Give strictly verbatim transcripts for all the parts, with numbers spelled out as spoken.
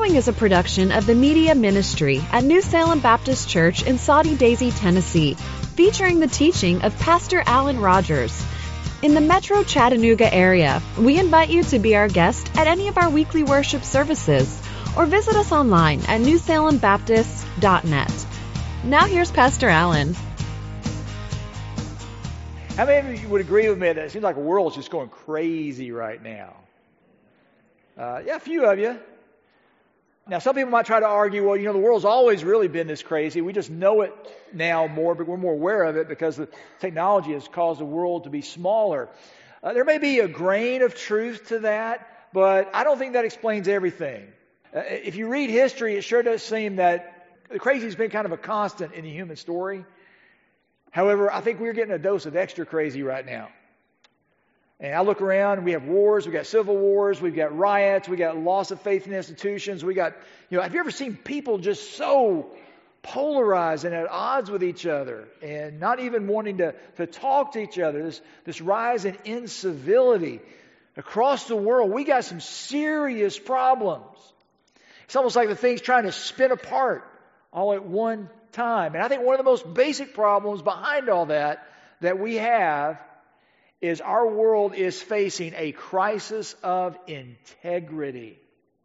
following is a production of the Media Ministry at New Salem Baptist Church in Soddy Daisy, Tennessee, featuring the teaching of Pastor Alan Rogers. In the Metro Chattanooga area, we invite you to be our guest at any of our weekly worship services or visit us online at new salem baptist dot net. Now here's Pastor Alan. How many of you would agree with me that it seems like the world's just going crazy right now? Uh, yeah, a few of you. Now, some people might try to argue, well, you know, the world's always really been this crazy. We just know it now more, but we're more aware of it because the technology has caused the world to be smaller. Uh, there may be a grain of truth to that, but I don't think that explains everything. Uh, if you read history, it sure does seem that the crazy has been kind of a constant in the human story. However, I think we're getting a dose of extra crazy right now. And I look around, we have wars, we got civil wars, we've got riots, we got loss of faith in institutions, we got, you know, have you ever seen people just so polarized and at odds with each other and not even wanting to, to talk to each other? This, this rise in incivility across the world. We got some serious problems. It's almost like the thing's trying to spin apart all at one time. And I think one of the most basic problems behind all that that we have is our world is facing a crisis of integrity.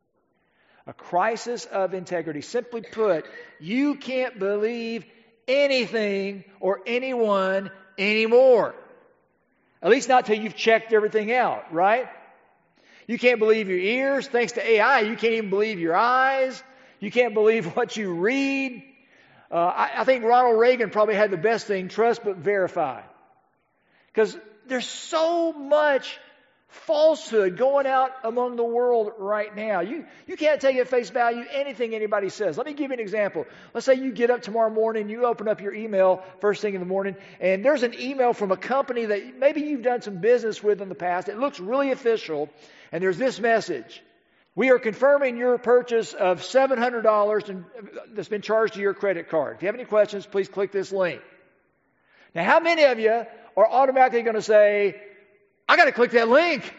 A crisis of integrity. Simply put, you can't believe anything or anyone anymore. At least not till you've checked everything out, right? You can't believe your ears. Thanks to A I, you can't even believe your eyes. You can't believe what you read. Uh, I, I think Ronald Reagan probably had the best thing, trust but verify. Because there's so much falsehood going out among the world right now. You you can't take at face value anything anybody says. Let me give you an example. Let's say you get up tomorrow morning, you open up your email first thing in the morning, and there's an email from a company that maybe you've done some business with in the past. It looks really official, and there's this message. We are confirming your purchase of seven hundred dollars and that's been charged to your credit card. If you have any questions, please click this link. Now, how many of you are automatically going to say, I got to click that link?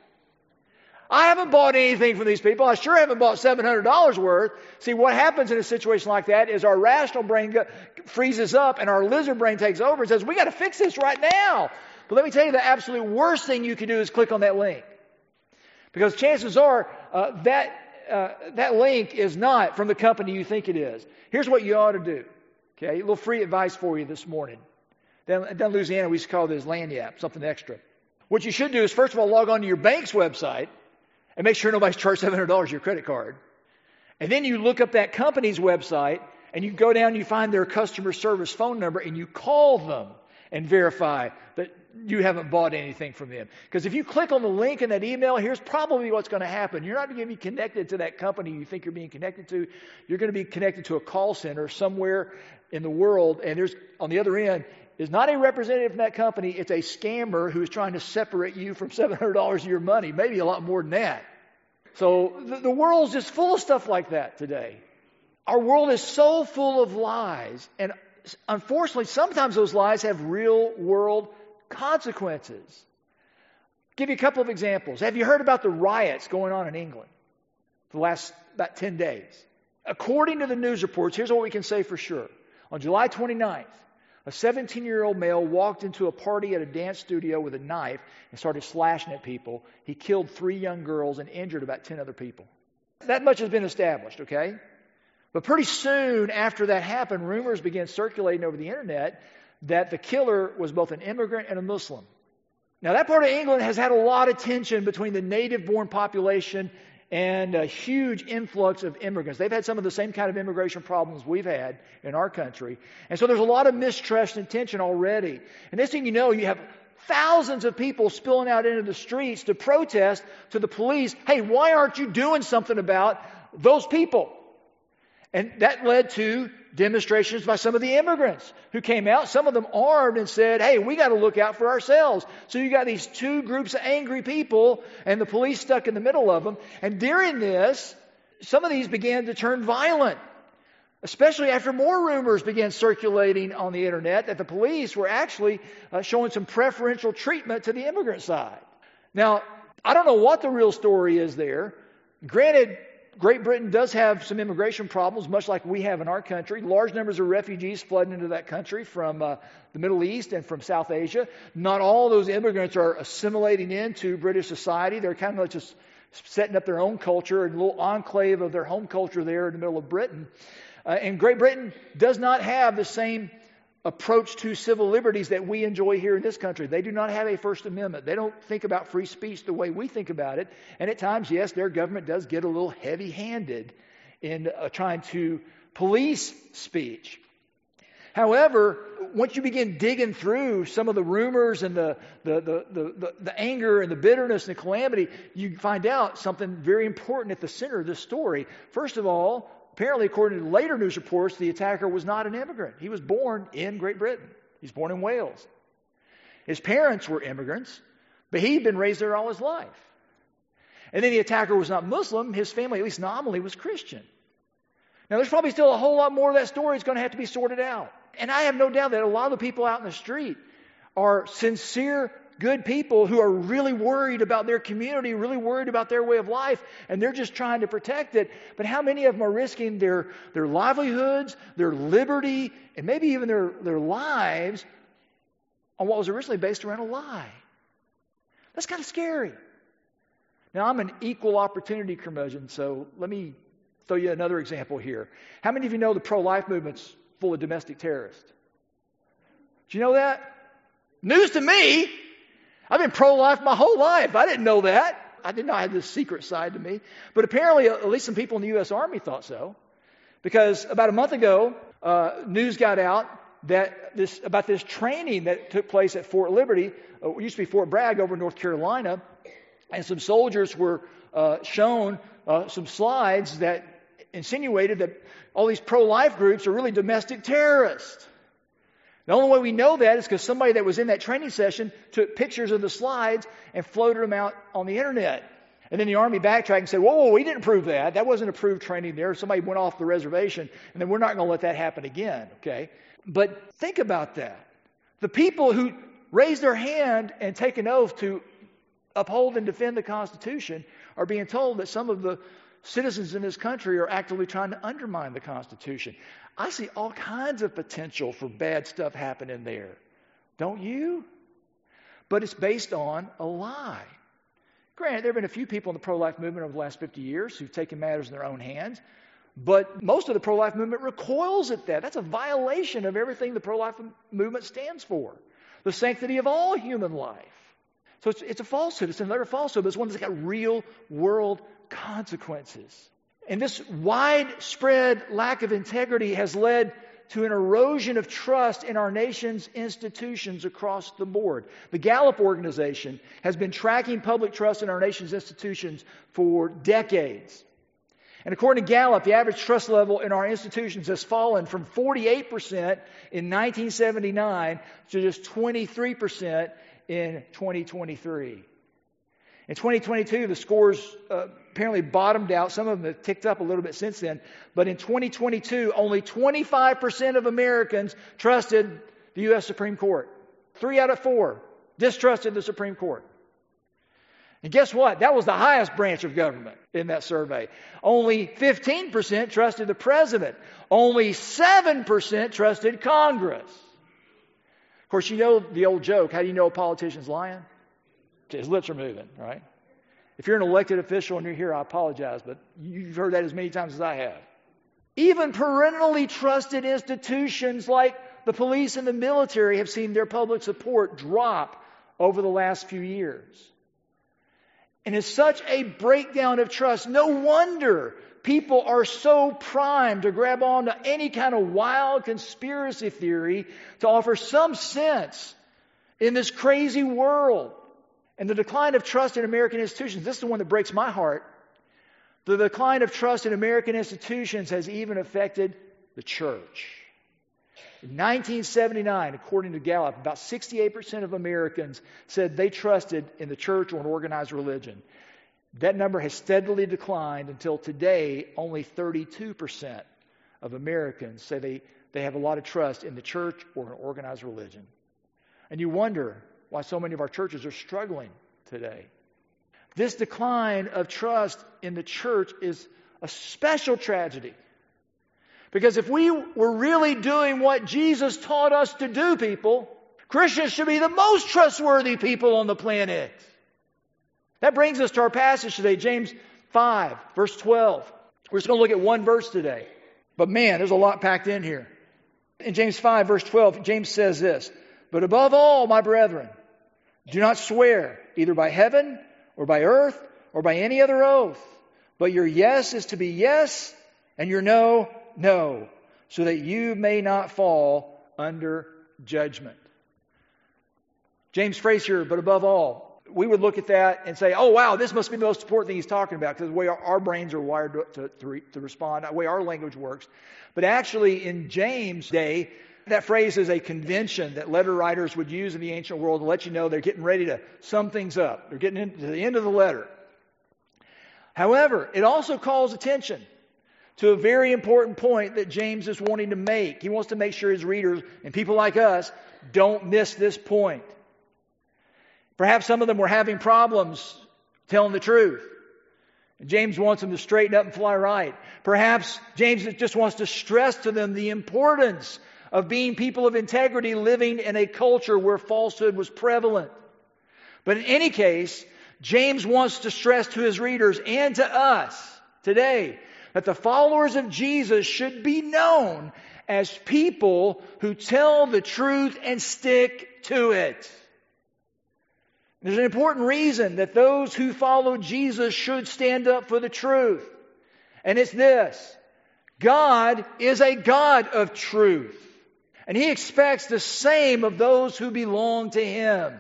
I haven't bought anything from these people. I sure haven't bought seven hundred dollars worth. See, what happens in a situation like that is our rational brain go, freezes up and our lizard brain takes over and says, we got to fix this right now. But let me tell you, the absolute worst thing you can do is click on that link. Because chances are uh, that uh, that link is not from the company you think it is. Here's what you ought to do. Okay, a little free advice for you this morning. Down in Louisiana, we used to call this lagniappe, something extra. What you should do is, first of all, log on to your bank's website and make sure nobody's charged seven hundred dollars your credit card. And then you look up that company's website and you go down and you find their customer service phone number and you call them and verify that you haven't bought anything from them. Because if you click on the link in that email, here's probably what's going to happen. You're not going to be connected to that company you think you're being connected to. You're going to be connected to a call center somewhere in the world, and there's on the other end is not a representative from that company. It's a scammer who is trying to separate you from seven hundred dollars of your money, maybe a lot more than that. So the, the world's just full of stuff like that today. Our world is so full of lies, and unfortunately, sometimes those lies have real world consequences. I'll give you a couple of examples. Have you heard about the riots going on in England for the last about ten days? According to the news reports, here's what we can say for sure. On July twenty-ninth, a seventeen-year-old male walked into a party at a dance studio with a knife and started slashing at people. He killed three young girls and injured about ten other people. That much has been established, okay? But pretty soon after that happened, rumors began circulating over the internet that the killer was both an immigrant and a Muslim. Now, that part of England has had a lot of tension between the native-born population and a huge influx of immigrants. They've had some of the same kind of immigration problems we've had in our country. And so there's a lot of mistrust and tension already. And next thing you know, you have thousands of people spilling out into the streets to protest to the police, hey, why aren't you doing something about those people? And that led to demonstrations by some of the immigrants who came out, some of them armed, and said, hey, we got to look out for ourselves. So you got these two groups of angry people and the police stuck in the middle of them. And during this, some of these began to turn violent, especially after more rumors began circulating on the internet that the police were actually uh, showing some preferential treatment to the immigrant side. Now, I don't know what the real story is there. Granted, Great Britain does have some immigration problems, much like we have in our country. Large numbers of refugees flooding into that country from uh, the Middle East and from South Asia. Not all those immigrants are assimilating into British society. They're kind of like just setting up their own culture, a little enclave of their home culture there in the middle of Britain. Uh, and Great Britain does not have the same approach to civil liberties that we enjoy here in this country. They do not have a First Amendment. They don't think about free speech the way we think about it. And at times, yes, their government does get a little heavy-handed in uh, trying to police speech. However, once you begin digging through some of the rumors and the, the, the, the, the, the anger and the bitterness and the calamity, you find out something very important at the center of this story. First of all, apparently, according to later news reports, the attacker was not an immigrant. He was born in Great Britain. He was born in Wales. His parents were immigrants, but he'd been raised there all his life. And then the attacker was not Muslim. His family, at least nominally, was Christian. Now, there's probably still a whole lot more of that story that's going to have to be sorted out. And I have no doubt that a lot of the people out in the street are sincere, good people who are really worried about their community, really worried about their way of life, and they're just trying to protect it. But how many of them are risking their, their livelihoods, their liberty, and maybe even their, their lives on what was originally based around a lie? That's kind of scary. Now, I'm an equal opportunity curmudgeon, so let me throw you another example here. How many of you know the pro-life movement's full of domestic terrorists? Did you know that? News to me. I've been pro-life my whole life. I didn't know that. I didn't know I had this secret side to me. But apparently, at least some people in the U S Army thought so. Because about a month ago, uh, news got out that this about this training that took place at Fort Liberty, uh, it used to be Fort Bragg over in North Carolina, and some soldiers were uh, shown uh, some slides that insinuated that all these pro-life groups are really domestic terrorists. The only way we know that is because somebody that was in that training session took pictures of the slides and floated them out on the internet. And then the Army backtracked and said, whoa, whoa, we didn't prove that. That wasn't approved training there. Somebody went off the reservation, and then we're not going to let that happen again, okay? But think about that. The people who raise their hand and take an oath to uphold and defend the Constitution are being told that some of the citizens in this country are actively trying to undermine the Constitution. I see all kinds of potential for bad stuff happening there. Don't you? But it's based on a lie. Granted, there have been a few people in the pro-life movement over the last fifty years who've taken matters in their own hands. But most of the pro-life movement recoils at that. That's a violation of everything the pro-life movement stands for. The sanctity of all human life. So it's, it's a falsehood. It's another falsehood, but it's one that's got real world consequences. And this widespread lack of integrity has led to an erosion of trust in our nation's institutions across the board. The Gallup organization has been tracking public trust in our nation's institutions for decades. And according to Gallup, the average trust level in our institutions has fallen from forty-eight percent in nineteen seventy-nine to just twenty-three percent in twenty twenty-three. In twenty twenty-two, the scores uh, apparently bottomed out. Some of them have ticked up a little bit since then. But in twenty twenty-two, only twenty-five percent of Americans trusted the U S Supreme Court. Three out of four distrusted the Supreme Court. And guess what? That was the highest branch of government in that survey. Only fifteen percent trusted the president. Only seven percent trusted Congress. Of course, you know the old joke. How do you know a politician's lying? His lips are moving, right? If you're an elected official and you're here, I apologize, but you've heard that as many times as I have. Even perennially trusted institutions like the police and the military have seen their public support drop over the last few years. And it's such a breakdown of trust. No wonder people are so primed to grab on to any kind of wild conspiracy theory to offer some sense in this crazy world. And the decline of trust in American institutions, this is the one that breaks my heart. The decline of trust in American institutions has even affected the church. In nineteen seventy-nine, according to Gallup, about sixty-eight percent of Americans said they trusted in the church or an organized religion. That number has steadily declined until today, only thirty-two percent of Americans say they, they have a lot of trust in the church or an organized religion. And you wonder why so many of our churches are struggling today. This decline of trust in the church is a special tragedy. Because if we were really doing what Jesus taught us to do, people, Christians should be the most trustworthy people on the planet. That brings us to our passage today, James five, verse twelve. We're just going to look at one verse today. But man, there's a lot packed in here. In James five, verse twelve, James says this, "But above all, my brethren, do not swear, either by heaven or by earth or by any other oath. But your yes is to be yes, and your no, no, so that you may not fall under judgment." James' phrase here, "but above all," we would look at that and say, oh, wow, this must be the most important thing he's talking about, because the way our, our brains are wired to, to, to, re, to respond, the way our language works. But actually, in James' day, that phrase is a convention that letter writers would use in the ancient world to let you know they're getting ready to sum things up. They're getting into the end of the letter. However, it also calls attention to a very important point that James is wanting to make. He wants to make sure his readers and people like us don't miss this point. Perhaps some of them were having problems telling the truth. James wants them to straighten up and fly right. Perhaps James just wants to stress to them the importance of being people of integrity living in a culture where falsehood was prevalent. But in any case, James wants to stress to his readers and to us today that the followers of Jesus should be known as people who tell the truth and stick to it. There's an important reason that those who follow Jesus should stand up for the truth. And it's this: God is a God of truth. And He expects the same of those who belong to Him.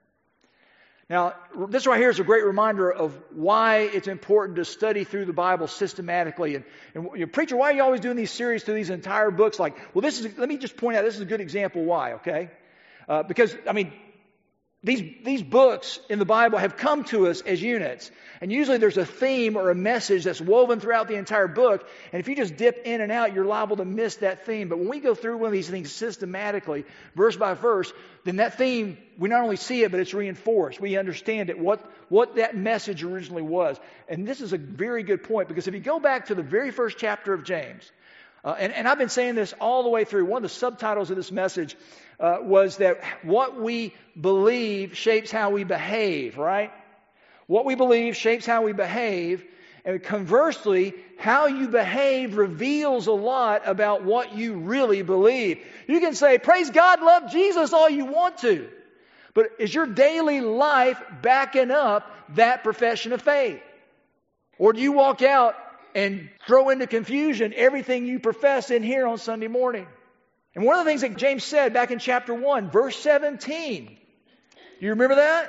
Now, this right here is a great reminder of why it's important to study through the Bible systematically. And, and you know, preacher, why are you always doing these series through these entire books? Like, well, this is, let me just point out, this is a good example why, okay? Uh, because, I mean, These, these books in the Bible have come to us as units. And usually there's a theme or a message that's woven throughout the entire book. And if you just dip in and out, you're liable to miss that theme. But when we go through one of these things systematically, verse by verse, then that theme, we not only see it, but it's reinforced. We understand it, what, what that message originally was. And this is a very good point, because if you go back to the very first chapter of James, uh, and, and I've been saying this all the way through, one of the subtitles of this message Uh, was that what we believe shapes how we behave, right? What we believe shapes how we behave. And conversely, how you behave reveals a lot about what you really believe. You can say, praise God, love Jesus all you want to. But is your daily life backing up that profession of faith? Or do you walk out and throw into confusion everything you profess in here on Sunday morning? And one of the things that James said back in chapter one, verse seventeen, do you remember that?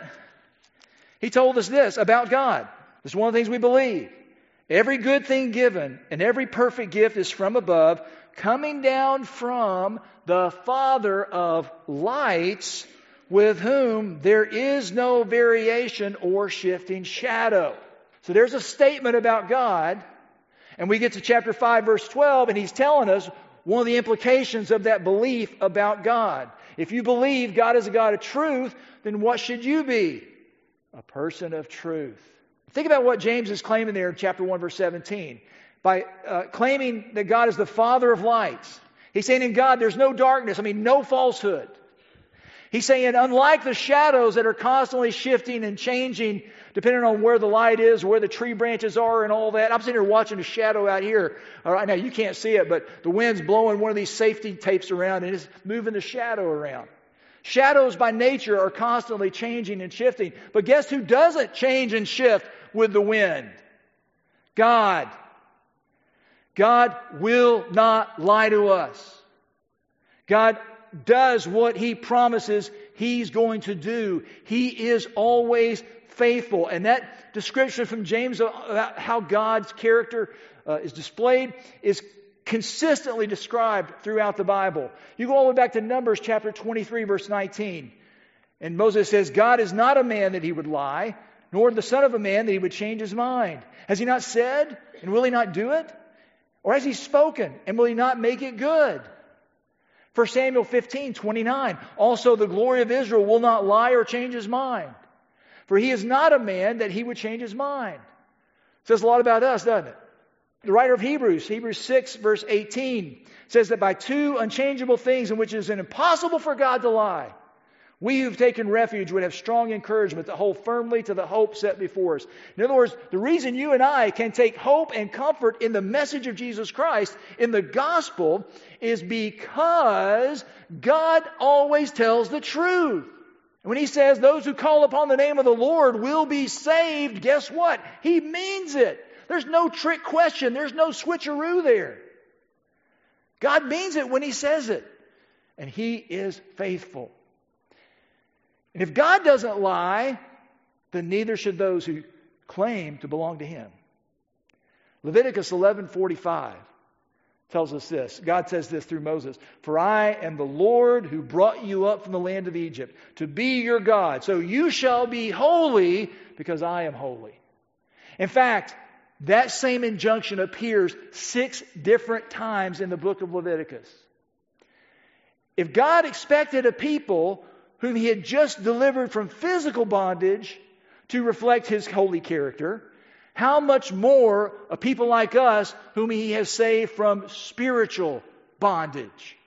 He told us this about God. This is one of the things we believe. Every good thing given and every perfect gift is from above, coming down from the Father of lights, with whom there is no variation or shifting shadow. So there's a statement about God, and we get to chapter five, verse twelve, and he's telling us one of the implications of that belief about God. If you believe God is a God of truth, then what should you be? A person of truth. Think about what James is claiming there in chapter one, verse seventeen. By uh, claiming that God is the Father of lights. He's saying in God there's no darkness. I mean, no falsehood. He's saying unlike the shadows that are constantly shifting and changing depending on where the light is, where the tree branches are and all that. I'm sitting here watching a shadow out here. All right, now you can't see it, but the wind's blowing one of these safety tapes around and it's moving the shadow around. Shadows by nature are constantly changing and shifting. But guess who doesn't change and shift with the wind? God. God will not lie to us. God does what He promises He's going to do. He is always faithful. And that description from James about how God's character uh, is displayed is consistently described throughout the Bible. You go all the way back to Numbers chapter twenty-three, verse nineteen. And Moses says, God is not a man that He would lie, nor the Son of a man that He would change His mind. Has He not said, and will He not do it? Or has He spoken, and will He not make it good? First Samuel fifteen, twenty-nine. Also the glory of Israel will not lie or change His mind. For He is not a man that He would change His mind. It says a lot about us, doesn't it? The writer of Hebrews, Hebrews six, verse eighteen, says that by two unchangeable things in which it is impossible for God to lie, we who've taken refuge would have strong encouragement to hold firmly to the hope set before us. In other words, the reason you and I can take hope and comfort in the message of Jesus Christ, in the gospel, is because God always tells the truth. And when He says those who call upon the name of the Lord will be saved, guess what? He means it. There's no trick question. There's no switcheroo there. God means it when He says it. And He is faithful. And if God doesn't lie, then neither should those who claim to belong to Him. Leviticus eleven forty-five tells us this. God says this through Moses. For I am the Lord who brought you up from the land of Egypt to be your God. So you shall be holy because I am holy. In fact, that same injunction appears six different times in the book of Leviticus. If God expected a people whom He had just delivered from physical bondage to reflect His holy character, how much more a people like us whom He has saved from spiritual bondage?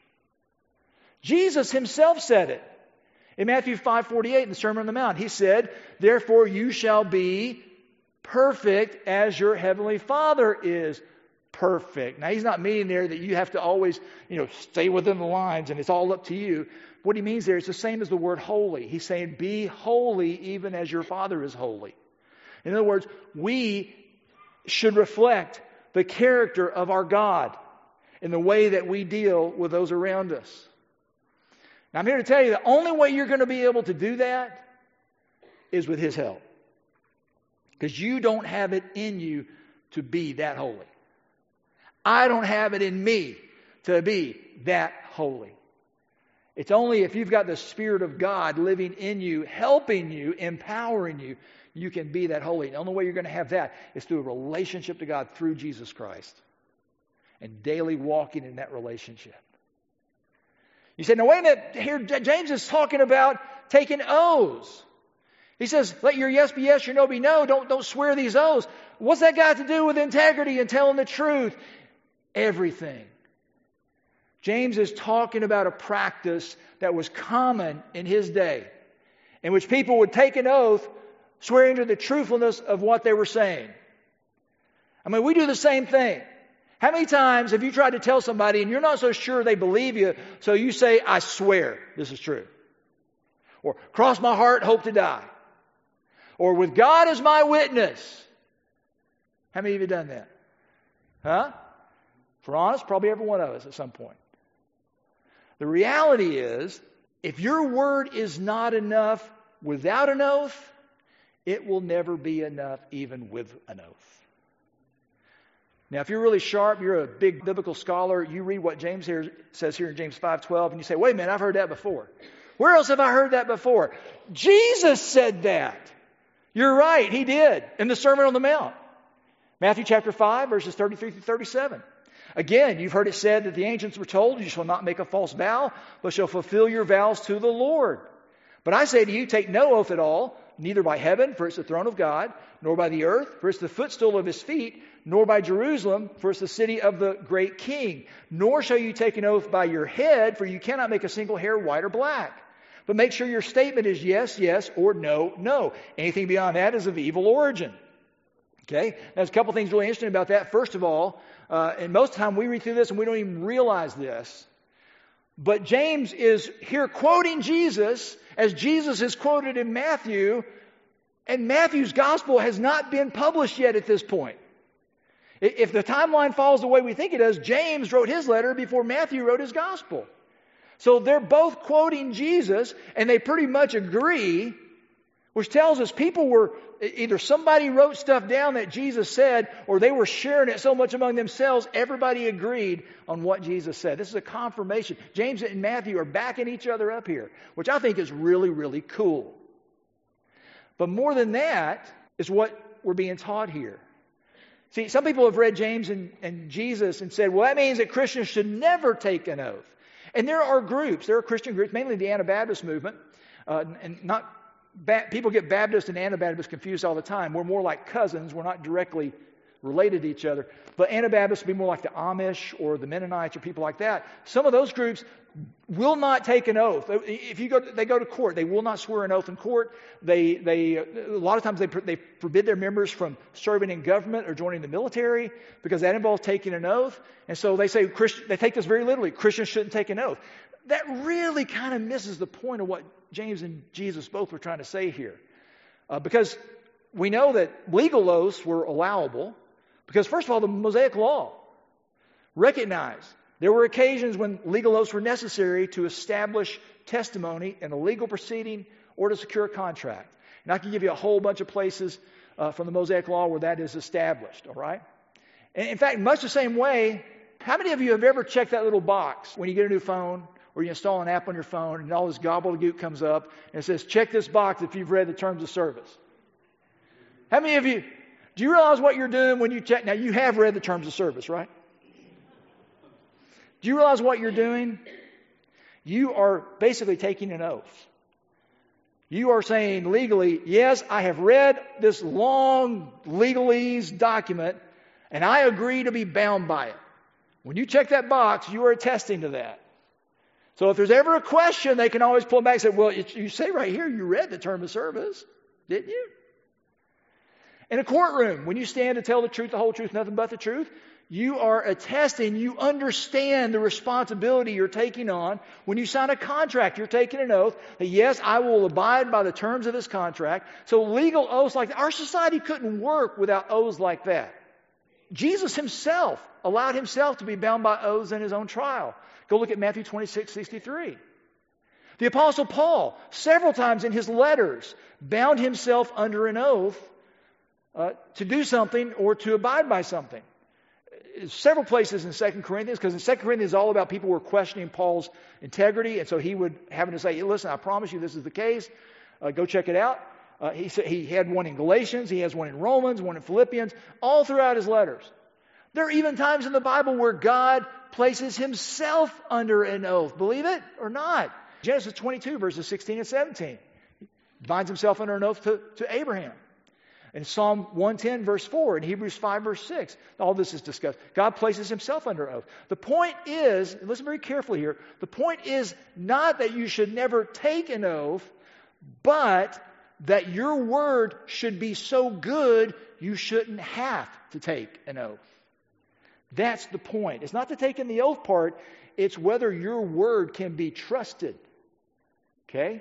Jesus Himself said it. In Matthew five forty-eight in the Sermon on the Mount, He said, therefore you shall be perfect as your heavenly Father is perfect. Now He's not meaning there that you have to always, you know, stay within the lines and it's all up to you. What He means there is the same as the word holy. He's saying, be holy even as your Father is holy. In other words, we should reflect the character of our God in the way that we deal with those around us. Now I'm here to tell you the only way you're going to be able to do that is with His help. Because you don't have it in you to be that holy. I don't have it in me to be that holy. It's only if you've got the Spirit of God living in you, helping you, empowering you, you can be that holy. And the only way you're going to have that is through a relationship to God through Jesus Christ. And daily walking in that relationship. You say, now wait a minute, here James is talking about taking oaths. He says, let your yes be yes, your no be no. Don't, don't swear these oaths. What's that got to do with integrity and telling the truth? Everything. James is talking about a practice that was common in his day, in which people would take an oath swearing to the truthfulness of what they were saying. I mean, we do the same thing. How many times have you tried to tell somebody and you're not so sure they believe you, so you say, I swear this is true. Or, cross my heart, hope to die. Or, with God as my witness. How many of you have done that? Huh? If we're honest, probably every one of us at some point. The reality is, if your word is not enough without an oath, it will never be enough even with an oath. Now, if you're really sharp, you're a big biblical scholar, you read what James here says here in James five twelve, and you say, wait a minute, I've heard that before. Where else have I heard that before? Jesus said that. You're right, He did, in the Sermon on the Mount. Matthew chapter five, verses thirty-three through thirty-seven. Again, you've heard it said that the ancients were told, you shall not make a false vow, but shall fulfill your vows to the Lord. But I say to you, take no oath at all, neither by heaven, for it's the throne of God, nor by the earth, for it's the footstool of His feet, nor by Jerusalem, for it's the city of the great King. Nor shall you take an oath by your head, for you cannot make a single hair white or black. But make sure your statement is yes, yes, or no, no. Anything beyond that is of evil origin. Okay? Now, there's a couple things really interesting about that. First of all, uh, and most of the time we read through this and we don't even realize this, but James is here quoting Jesus as Jesus is quoted in Matthew, and Matthew's gospel has not been published yet at this point. If the timeline follows the way we think it does, James wrote his letter before Matthew wrote his gospel. So they're both quoting Jesus, and they pretty much agree, which tells us people were, either somebody wrote stuff down that Jesus said, or they were sharing it so much among themselves, everybody agreed on what Jesus said. This is a confirmation. James and Matthew are backing each other up here, which I think is really, really cool. But more than that is what we're being taught here. See, some people have read James and, and Jesus and said, well, that means that Christians should never take an oath. And there are groups, there are Christian groups, mainly the Anabaptist movement, uh, and not ba- people get Baptist and Anabaptist confused all the time. We're more like cousins. We're not directly related to each other. But Anabaptists would be more like the Amish or the Mennonites or people like that. Some of those groups will not take an oath. If you go, they go to court. They will not swear an oath in court. They, they, a lot of times they, they forbid their members from serving in government or joining the military because that involves taking an oath. And so they say Christ, they take this very literally. Christians shouldn't take an oath. That really kind of misses the point of what James and Jesus both were trying to say here, uh, because we know that legal oaths were allowable. Because first of all, the Mosaic Law recognized there were occasions when legal oaths were necessary to establish testimony in a legal proceeding or to secure a contract. And I can give you a whole bunch of places uh, from the Mosaic Law where that is established, all right? And in fact, much the same way, how many of you have ever checked that little box when you get a new phone or you install an app on your phone and all this gobbledygook comes up and it says, check this box if you've read the terms of service? How many of you... Do you realize what you're doing when you check? Now, you have read the terms of service, right? Do you realize what you're doing? You are basically taking an oath. You are saying legally, yes, I have read this long legalese document, and I agree to be bound by it. When you check that box, you are attesting to that. So if there's ever a question, they can always pull back and say, well, you say right here you read the term of service, didn't you? In a courtroom, when you stand to tell the truth, the whole truth, nothing but the truth, you are attesting, you understand the responsibility you're taking on. When you sign a contract, you're taking an oath that, yes, I will abide by the terms of this contract. So legal oaths like that, our society couldn't work without oaths like that. Jesus himself allowed himself to be bound by oaths in his own trial. Go look at Matthew twenty-six sixty-three. The Apostle Paul, several times in his letters, bound himself under an oath Uh, to do something or to abide by something. Several places in Second Corinthians, because in Second Corinthians it's all about people who were questioning Paul's integrity, and so he would have to say, hey, listen, I promise you this is the case. Uh, go check it out. Uh, he said he had one in Galatians, he has one in Romans, one in Philippians, all throughout his letters. There are even times in the Bible where God places himself under an oath. Believe it or not. Genesis twenty-two, verses sixteen and seventeen. He binds himself under an oath to, to Abraham. In Psalm one ten, verse four, in Hebrews five, verse six, all this is discussed. God places himself under oath. The point is, listen very carefully here, the point is not that you should never take an oath, but that your word should be so good you shouldn't have to take an oath. That's the point. It's not the taking the oath part, it's whether your word can be trusted. Okay?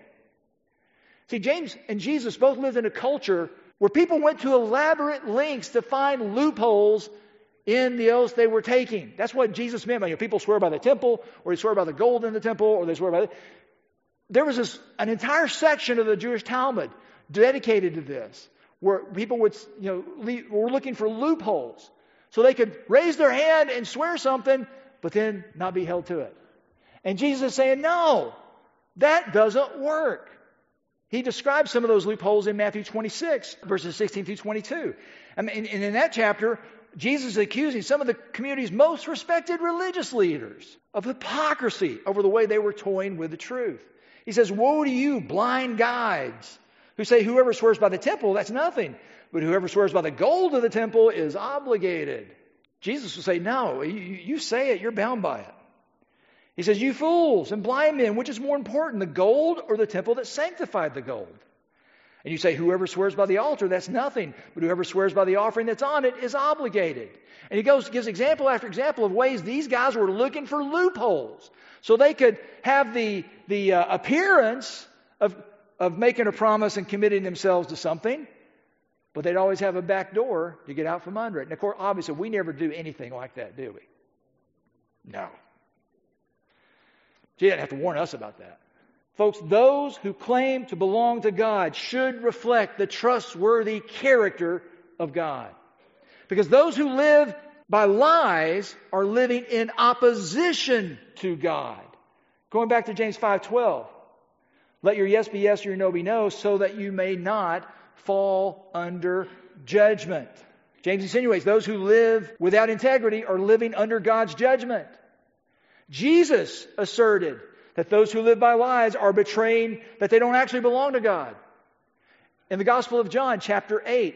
See, James and Jesus both lived in a culture where people went to elaborate lengths to find loopholes in the oaths they were taking. That's what Jesus meant by, you know, people swear by the temple, or they swear by the gold in the temple, or they swear by the... There was this, an entire section of the Jewish Talmud dedicated to this, where people would, you know, leave, were looking for loopholes, so they could raise their hand and swear something, but then not be held to it. And Jesus is saying, no, that doesn't work. He describes some of those loopholes in Matthew twenty-six, verses sixteen through twenty-two. I mean, and in that chapter, Jesus is accusing some of the community's most respected religious leaders of hypocrisy over the way they were toying with the truth. He says, woe to you, blind guides, who say whoever swears by the temple, that's nothing. But whoever swears by the gold of the temple is obligated. Jesus will say, no, you, you say it, you're bound by it. He says, you fools and blind men, which is more important, the gold or the temple that sanctified the gold? And you say, whoever swears by the altar, that's nothing. But whoever swears by the offering that's on it is obligated. And he goes gives example after example of ways these guys were looking for loopholes. So they could have the, the uh, appearance of, of making a promise and committing themselves to something, but they'd always have a back door to get out from under it. And of course, obviously, we never do anything like that, do we? No. She didn't have to warn us about that. Folks, those who claim to belong to God should reflect the trustworthy character of God. Because those who live by lies are living in opposition to God. Going back to James five twelve. Let your yes be yes, your no be no, so that you may not fall under judgment. James insinuates those who live without integrity are living under God's judgment. Jesus asserted that those who live by lies are betraying that they don't actually belong to God. In the Gospel of John, chapter eight,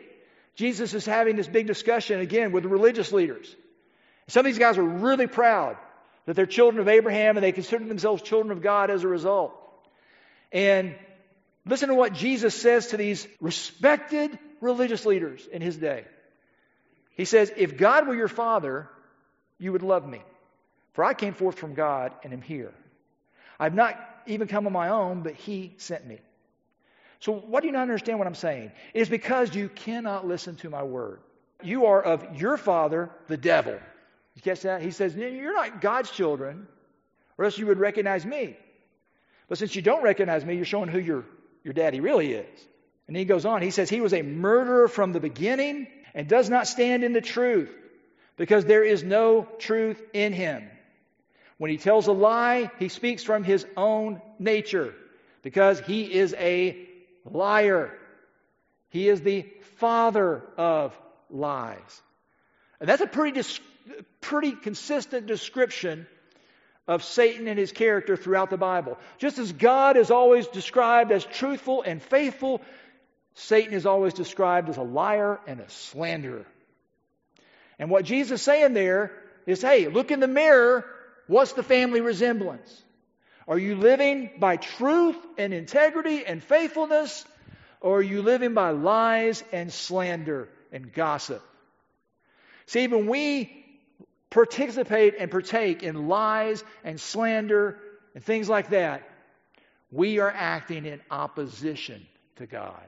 Jesus is having this big discussion again with the religious leaders. Some of these guys are really proud that they're children of Abraham and they consider themselves children of God as a result. And listen to what Jesus says to these respected religious leaders in his day. He says, if God were your father, you would love me. For I came forth from God and am here. I have not even come on my own, but he sent me. So why do you not understand what I'm saying? It is because you cannot listen to my word. You are of your father, the devil. You catch that? He says, you're not God's children, or else you would recognize me. But since you don't recognize me, you're showing who your, your daddy really is. And he goes on, he says, he was a murderer from the beginning and does not stand in the truth, because there is no truth in him. When he tells a lie, he speaks from his own nature, because he is a liar. He is the father of lies. And that's a pretty dis- pretty consistent description of Satan and his character throughout the Bible. Just as God is always described as truthful and faithful, Satan is always described as a liar and a slanderer. And what Jesus is saying there is, hey, look in the mirror. What's the family resemblance? Are you living by truth and integrity and faithfulness? Or are you living by lies and slander and gossip? See, when we participate and partake in lies and slander and things like that, we are acting in opposition to God.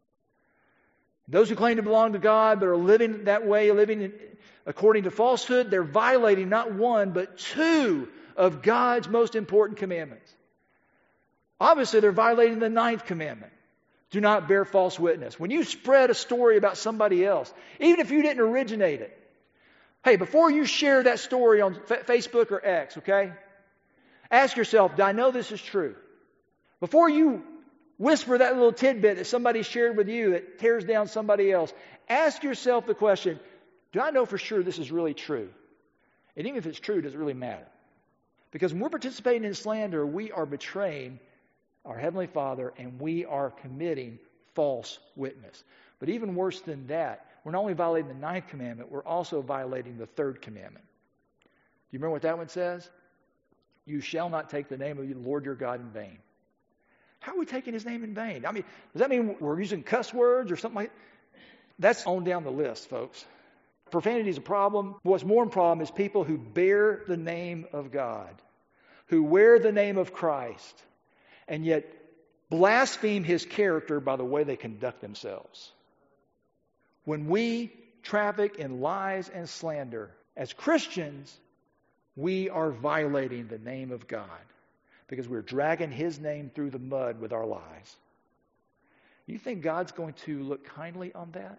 Those who claim to belong to God but are living that way, living in, according to falsehood, they're violating not one but two of God's most important commandments. Obviously, they're violating the ninth commandment. Do not bear false witness. When you spread a story about somebody else, even if you didn't originate it, hey, before you share that story on F- Facebook or X, okay, ask yourself, do I know this is true? Before you whisper that little tidbit that somebody shared with you that tears down somebody else, ask yourself the question, do I know for sure this is really true? And even if it's true, does it really matter? Because when we're participating in slander, we are betraying our Heavenly Father and we are committing false witness. But even worse than that, we're not only violating the ninth commandment, we're also violating the third commandment. Do you remember what that one says? You shall not take the name of the Lord your God in vain. How are we taking his name in vain? I mean, does that mean we're using cuss words or something like that? That's on down the list, folks. Profanity is a problem. What's more of a problem is people who bear the name of God, who wear the name of Christ, and yet blaspheme his character by the way they conduct themselves. When we traffic in lies and slander, as Christians, we are violating the name of God because we're dragging his name through the mud with our lies. You think God's going to look kindly on that?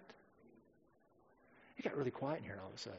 It got really quiet in here all of a sudden.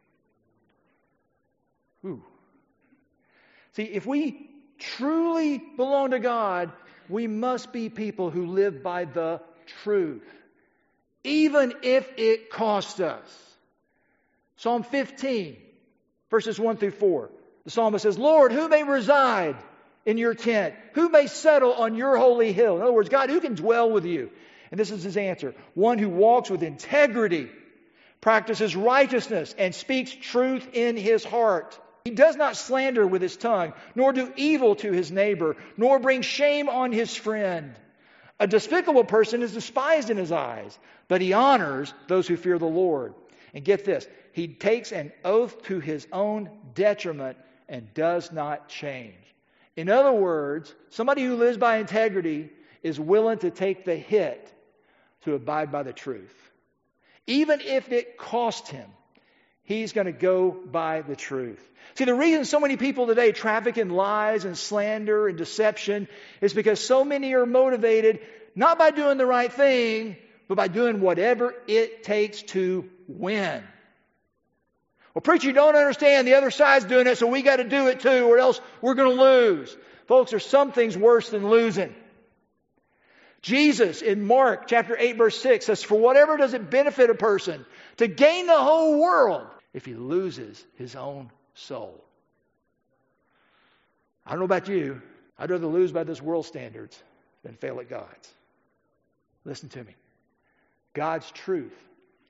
Ooh. See, if we truly belong to God, we must be people who live by the truth, even if it costs us. Psalm fifteen, verses one through four. The psalmist says, Lord, who may reside in your tent? Who may settle on your holy hill? In other words, God, who can dwell with you? And this is his answer. One who walks with integrity, practices righteousness, and speaks truth in his heart. He does not slander with his tongue, nor do evil to his neighbor, nor bring shame on his friend. A despicable person is despised in his eyes, but he honors those who fear the Lord. And get this, he takes an oath to his own detriment and does not change. In other words, somebody who lives by integrity is willing to take the hit to abide by the truth. Even if it costs him, he's going to go by the truth. See, the reason so many people today traffic in lies and slander and deception is because so many are motivated not by doing the right thing, but by doing whatever it takes to win. Well, preacher, you don't understand. The other side's doing it, so we got to do it too, or else we're going to lose. Folks, there's some things worse than losing. Jesus in Mark chapter eight verse six says, for whatever does it benefit a person to gain the whole world if he loses his own soul? I don't know about you. I'd rather lose by this world's standards than fail at God's. Listen to me. God's truth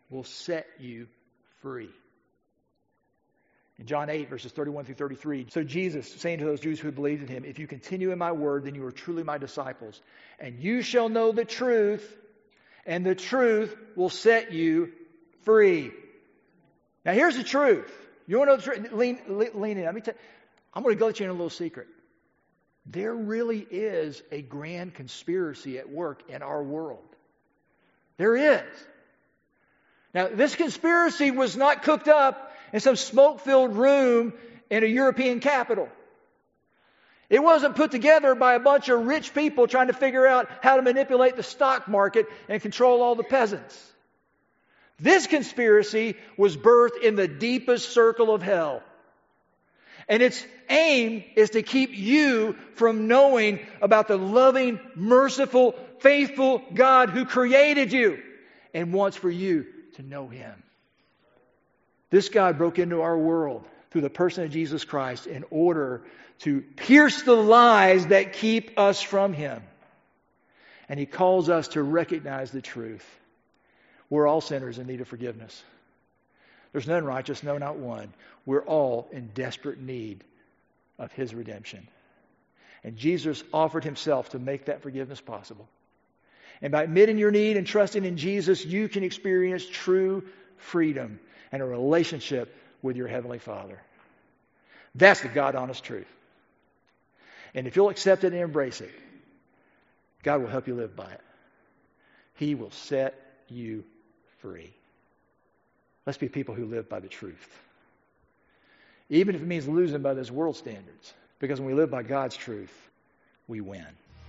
will set you free. In John eight, verses thirty-one through thirty-three, so Jesus, saying to those Jews who had believed in him, if you continue in my word, then you are truly my disciples. And you shall know the truth, and the truth will set you free. Now here's the truth. You want to know the truth? Lean, lean in. Let me tell you, I'm going to let you in a little secret. There really is a grand conspiracy at work in our world. There is. Now, this conspiracy was not cooked up in some smoke-filled room in a European capital. It wasn't put together by a bunch of rich people trying to figure out how to manipulate the stock market and control all the peasants. This conspiracy was birthed in the deepest circle of hell. And its aim is to keep you from knowing about the loving, merciful, faithful God who created you and wants for you to know Him. This God broke into our world through the person of Jesus Christ in order to pierce the lies that keep us from Him. And He calls us to recognize the truth. We're all sinners in need of forgiveness. There's none righteous, no, not one. We're all in desperate need of His redemption. And Jesus offered Himself to make that forgiveness possible. And by admitting your need and trusting in Jesus, you can experience true freedom and a relationship with your Heavenly Father. That's the God-honest truth. And if you'll accept it and embrace it, God will help you live by it. He will set you free. Let's be people who live by the truth. Even if it means losing by those world standards. Because when we live by God's truth, we win.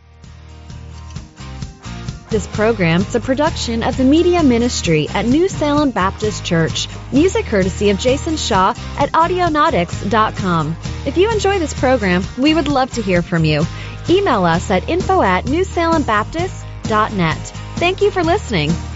This program is a production of the Media Ministry at New Salem Baptist Church. Music courtesy of Jason Shaw at audionautics dot com. If you enjoy this program, we would love to hear from you. Email us at info at new salem baptist dot net. Thank you for listening.